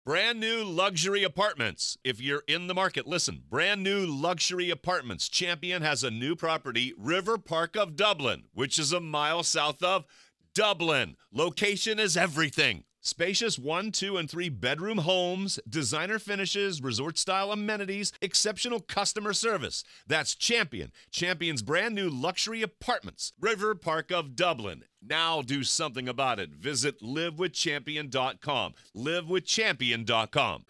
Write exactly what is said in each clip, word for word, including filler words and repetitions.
Brand new luxury apartments. If you're in the market, listen. Brand new luxury apartments. Champion has a new property, River Park of Dublin, which is a mile south of Dublin. Location is everything. Spacious one, two, and three bedroom homes, designer finishes, resort-style amenities, exceptional customer service. That's Champion. Champion's brand new luxury apartments, River Park of Dublin. Now do something about it. Visit live with champion dot com. live with champion dot com.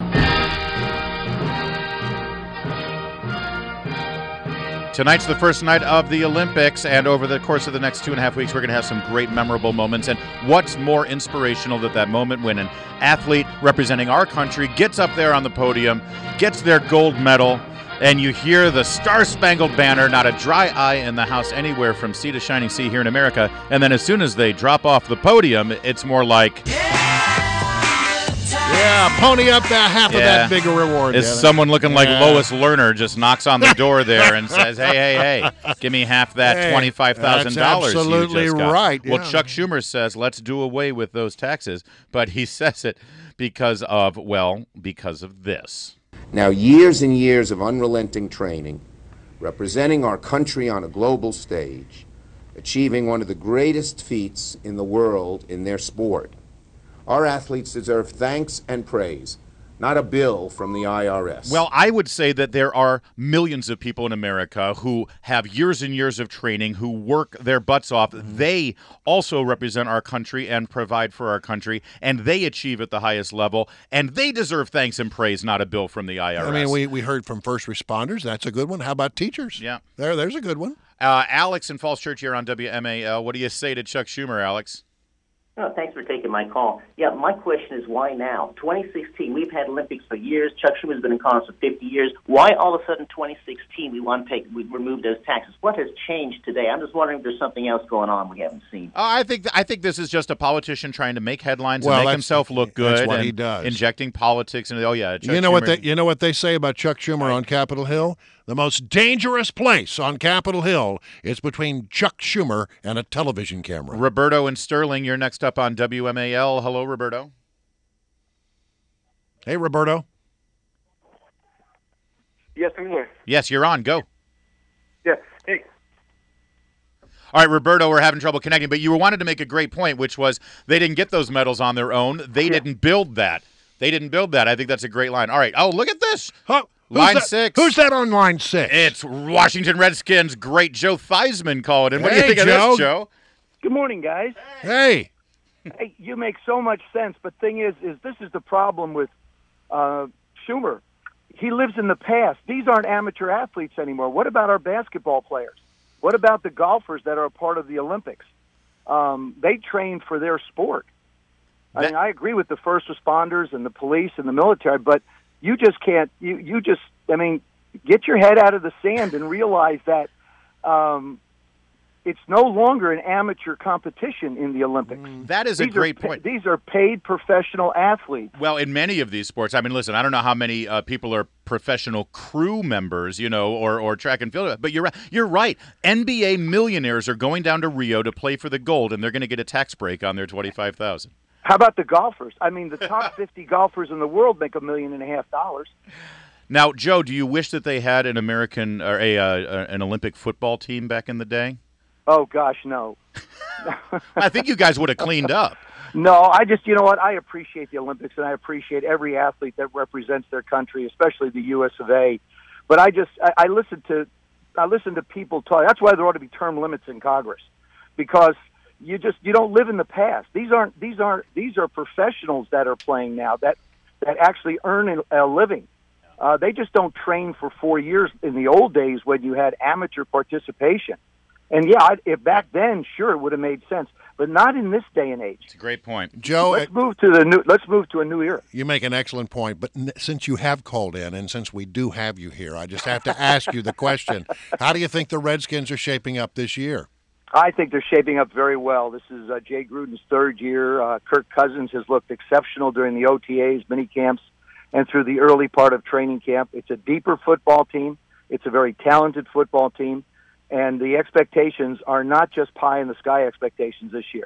Tonight's the first night of the Olympics, and over the course of the next two and a half weeks, we're going to have some great memorable moments. And what's more inspirational than that moment when an athlete representing our country gets up there on the podium, gets their gold medal, and you hear the Star-Spangled Banner, not a dry eye in the house anywhere from sea to shining sea here in America. And then as soon as they drop off the podium, it's more like... Yeah, pony up that half yeah. of that bigger reward. Is yeah. someone looking yeah. like Lois Lerner just knocks on the door there and says, hey, hey, hey, give me half that hey, twenty-five thousand dollars that's absolutely you just got. right. Well, yeah. Chuck Schumer says, let's do away with those taxes. But he says it because of, well, because of this. Now, years and years of unrelenting training, representing our country on a global stage, achieving one of the greatest feats in the world in their sport. Our athletes deserve thanks and praise, not a bill from the I R S. Well, I would say that there are millions of people in America who have years and years of training, who work their butts off. Mm-hmm. They also represent our country and provide for our country, and they achieve at the highest level, and they deserve thanks and praise, not a bill from the I R S. I mean, we, we heard from first responders. That's a good one. How about teachers? Yeah. There, there's a good one. Uh, Alex in Falls Church here on W M A L. What do you say to Chuck Schumer, Alex? Oh, thanks for taking my call. Yeah, my question is why now? twenty sixteen, we've had Olympics for years. Chuck Schumer's been in Congress for fifty years. Why all of a sudden twenty sixteen we want to take, we remove those taxes? What has changed today? I'm just wondering if there's something else going on we haven't seen. Uh, I think I think this is just a politician trying to make headlines well, and make himself look good. That's what and he does. Injecting politics into, oh yeah, Chuck you know Schumer. what they, you know what they say about Chuck Schumer right. on Capitol Hill? The most dangerous place on Capitol Hill is between Chuck Schumer and a television camera. Roberto and Sterling, you're next up on W M A L. Hello, Roberto. Hey, Roberto. Yes, I'm here. Yes, you're on. Go. Yeah. Hey. All right, Roberto, we're having trouble connecting, but you wanted to make a great point, which was they didn't get those medals on their own. They yeah. didn't build that. They didn't build that. I think that's a great line. All right. Oh, look at this. Huh? Line that? six. Who's that on line six? It's Washington Redskins great Joe Theismann calling in. What hey, do you think Joe. of this, Joe? Good morning, guys. Hey. Hey, you make so much sense, but thing is, is this is the problem with uh, Schumer. He lives in the past. These aren't amateur athletes anymore. What about our basketball players? What about the golfers that are a part of the Olympics? Um, they train for their sport. I that- mean, I agree with the first responders and the police and the military, but you just can't, you, you just, I mean, get your head out of the sand and realize that um, it's no longer an amateur competition in the Olympics. That is these a great pa- point. These are paid professional athletes. Well, in many of these sports, I mean, listen, I don't know how many uh, people are professional crew members, you know, or, or track and field, but you're right. You're right. N B A millionaires are going down to Rio to play for the gold, and they're going to get a tax break on their twenty-five thousand dollars. How about the golfers? I mean, the top fifty golfers in the world make a million and a half dollars. Now, Joe, do you wish that they had an American or a uh, an Olympic football team back in the day? Oh gosh, no. I think you guys would have cleaned up. No, I just, you know what? I appreciate the Olympics, and I appreciate every athlete that represents their country, especially the U S of A. But I just, I, I listen to, I listen to people talk. That's why there ought to be term limits in Congress, because you just, you don't live in the past. These aren't, these aren't, these are professionals that are playing now that that actually earn a living. Uh, they just don't train for four years in the old days when you had amateur participation. And yeah, I, if back then, sure, it would have made sense, but not in this day and age. It's a great point, Joe. Let's uh, move to the new. Let's move to a new era. You make an excellent point, but n- since you have called in, and since we do have you here, I just have to ask you the question: how do you think the Redskins are shaping up this year? I think they're shaping up very well. This is uh, Jay Gruden's third year. Uh, Kirk Cousins has looked exceptional during the O T As, mini camps, and through the early part of training camp. It's a deeper football team. It's a very talented football team. And the expectations are not just pie in the sky expectations this year.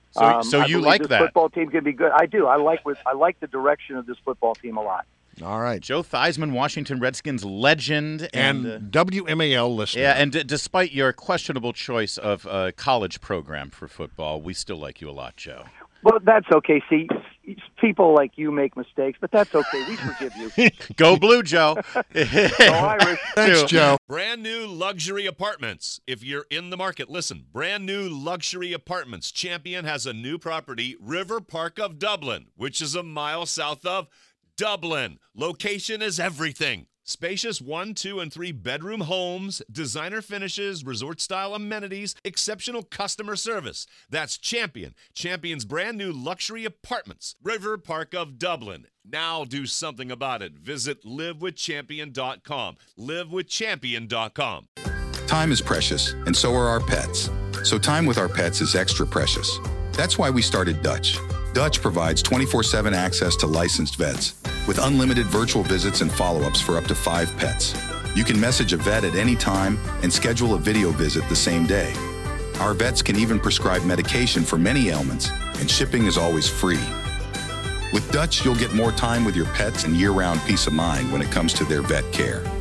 So, Um, so I you believe like this that? football team can be good. I do. I like what I like the direction of this football team a lot. All right. Joe Theismann, Washington Redskins legend. And, And, uh, W M A L listener. yeah, and d- despite your questionable choice of uh, college program for football, we still like you a lot, Joe. Well, that's okay. See, people like you make mistakes, but that's okay. We forgive you. Go Blue, Joe. Go Irish. Thanks, Joe. Brand new luxury apartments. If you're in the market, listen. Brand new luxury apartments. Champion has a new property, River Park of Dublin, which is a mile south of Dublin. Location is everything. Spacious one, two, and three bedroom homes, designer finishes, resort-style amenities, exceptional customer service. That's Champion. Champion's brand new luxury apartments. River Park of Dublin. Now do something about it. Visit live with champion dot com. live with champion dot com. Time is precious, and so are our pets. So time with our pets is extra precious. That's why we started Dutch. Dutch provides twenty-four seven access to licensed vets with unlimited virtual visits and follow-ups for up to five pets. You can message a vet at any time and schedule a video visit the same day. Our vets can even prescribe medication for many ailments, and shipping is always free. With Dutch, you'll get more time with your pets and year-round peace of mind when it comes to their vet care.